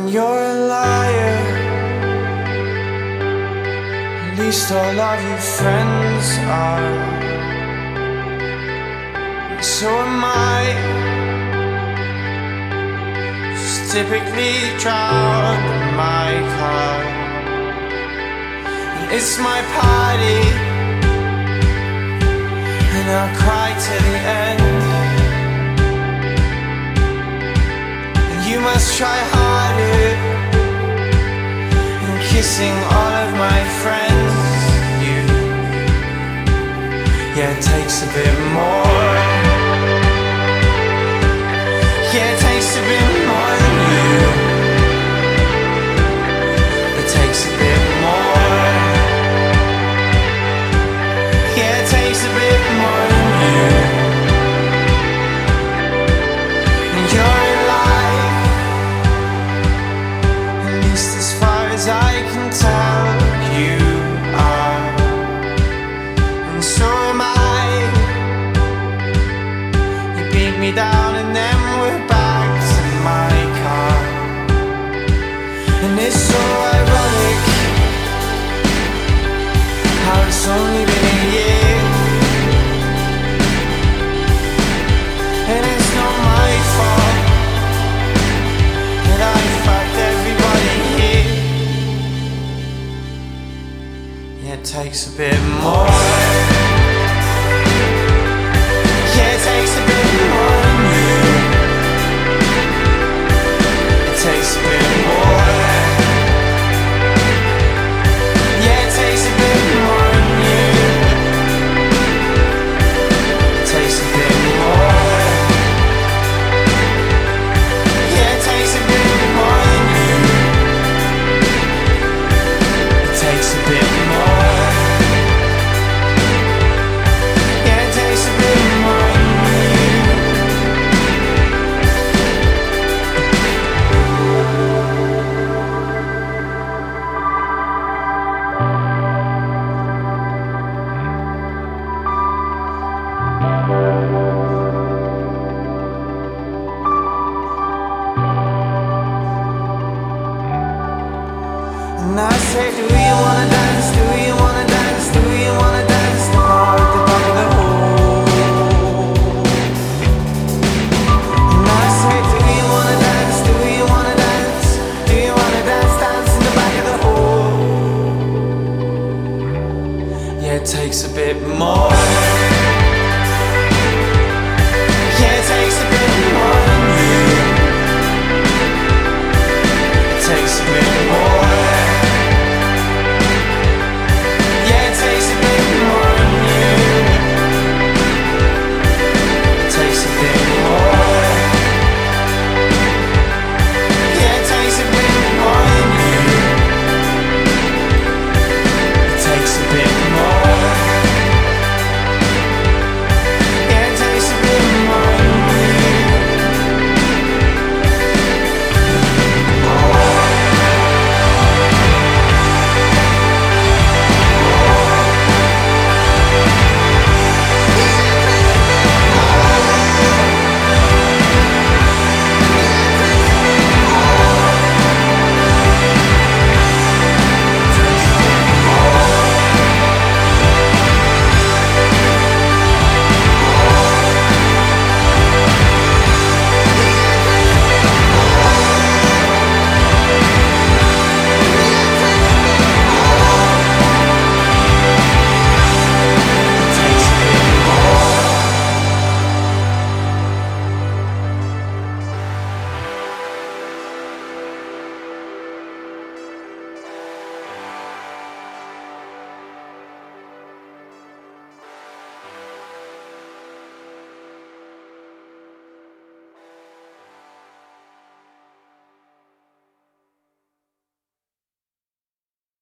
you're a liar. At least all of your friends are. And so am I. Just typically drowned in my car. And it's my party, and I'll cry to the end. You must try harder in kissing all of my friends. Yeah, it takes a bit more. Yeah, it takes a bit more than you. It takes a bit more. Yeah, it takes a bit more than you. And you're as far as I can tell, you are, and so am I. You beat me down and then we're back to my car. And it's so ironic how it's only been a year, and it's not my fault that I fucked everybody here. Yeah, it takes a bit more.